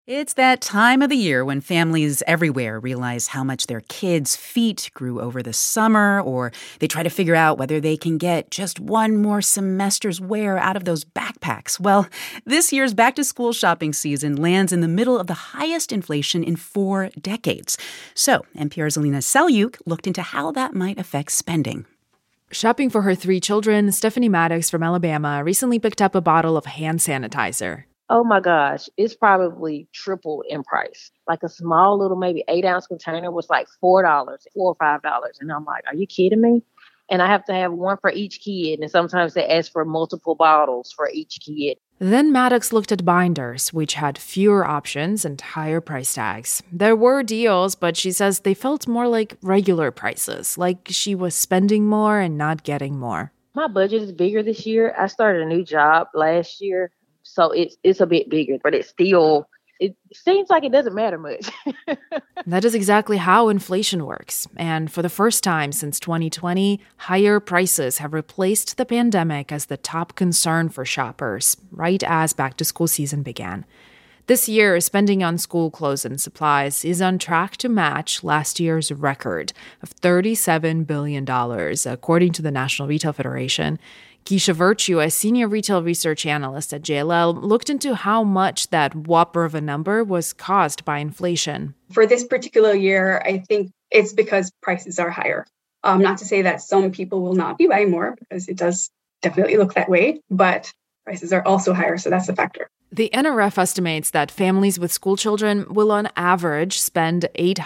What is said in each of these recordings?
It's that time of the year when families everywhere realize how much their kids' feet grew over the summer, or they try to figure out whether they can get just one more semester's wear out of those backpacks. Well, this year's back-to-school shopping season lands in the middle of the highest inflation in 4 decades. So, NPR's Alina Selyukh looked into how that might affect spending. Shopping for her 3 children, Stephanie Maddox from Alabama recently picked up a bottle of hand sanitizer. Oh my gosh, it's probably triple in price. Like a small little maybe 8-ounce container was like $4, $4 or $5. And I'm like, are you kidding me? And I have to have one for each kid. And sometimes they ask for multiple bottles for each kid. Then Maddox looked at binders, which had fewer options and higher price tags. There were deals, but she says they felt more like regular prices, like she was spending more and not getting more. My budget is bigger this year. I started a new job last year. So it's a bit bigger, but it seems like it doesn't matter much. That is exactly how inflation works. And for the first time since 2020, higher prices have replaced the pandemic as the top concern for shoppers, right as back-to-school season began. This year, spending on school clothes and supplies is on track to match last year's record of $37 billion, according to the National Retail Federation. Keisha Virtue, a senior retail research analyst at JLL, looked into how much that whopper of a number was caused by inflation. For this particular year, I think it's because prices are higher. Not to say that some people will not be buying more, because it does definitely look that way, but prices are also higher, so that's a factor. The NRF estimates that families with school children will on average spend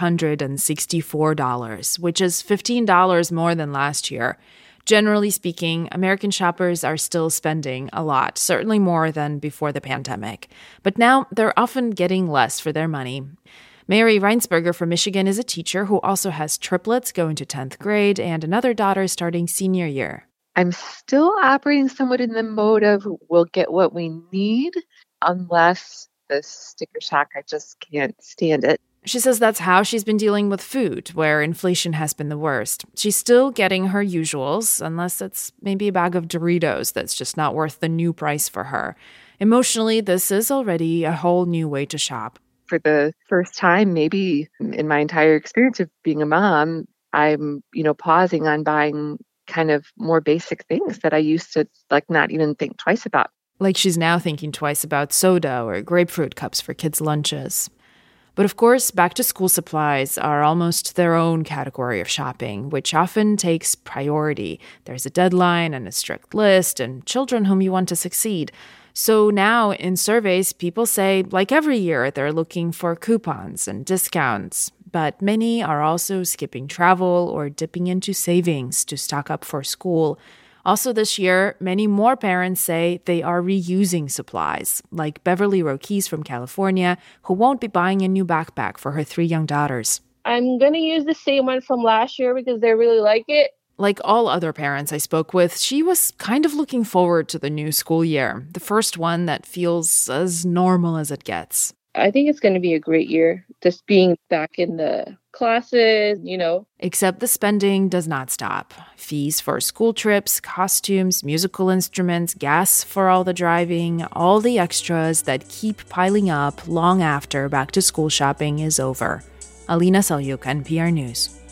$864, which is $15 more than last year. Generally speaking, American shoppers are still spending a lot, certainly more than before the pandemic. But now they're often getting less for their money. Mary Reinsberger from Michigan is a teacher who also has triplets going to 10th grade and another daughter starting senior year. I'm still operating somewhat in the mode of we'll get what we need unless the sticker shock, I just can't stand it. She says that's how she's been dealing with food, where inflation has been the worst. She's still getting her usuals, unless it's maybe a bag of Doritos that's just not worth the new price for her. Emotionally, this is already a whole new way to shop. For the first time, maybe in my entire experience of being a mom, I'm, pausing on buying kind of more basic things that I used to not even think twice about. Like she's now thinking twice about soda or grapefruit cups for kids' lunches. But of course, back-to-school supplies are almost their own category of shopping, which often takes priority. There's a deadline and a strict list and children whom you want to succeed. So now in surveys, people say, like every year, they're looking for coupons and discounts. But many are also skipping travel or dipping into savings to stock up for school. Also this year, many more parents say they are reusing supplies, like Beverly Roquise from California, who won't be buying a new backpack for her 3 young daughters. I'm going to use the same one from last year because they really like it. Like all other parents I spoke with, she was kind of looking forward to the new school year, the first one that feels as normal as it gets. I think it's going to be a great year, just being back in the classes, Except the spending does not stop. Fees for school trips, costumes, musical instruments, gas for all the driving, all the extras that keep piling up long after back-to-school shopping is over. Alina Selyukh, NPR News.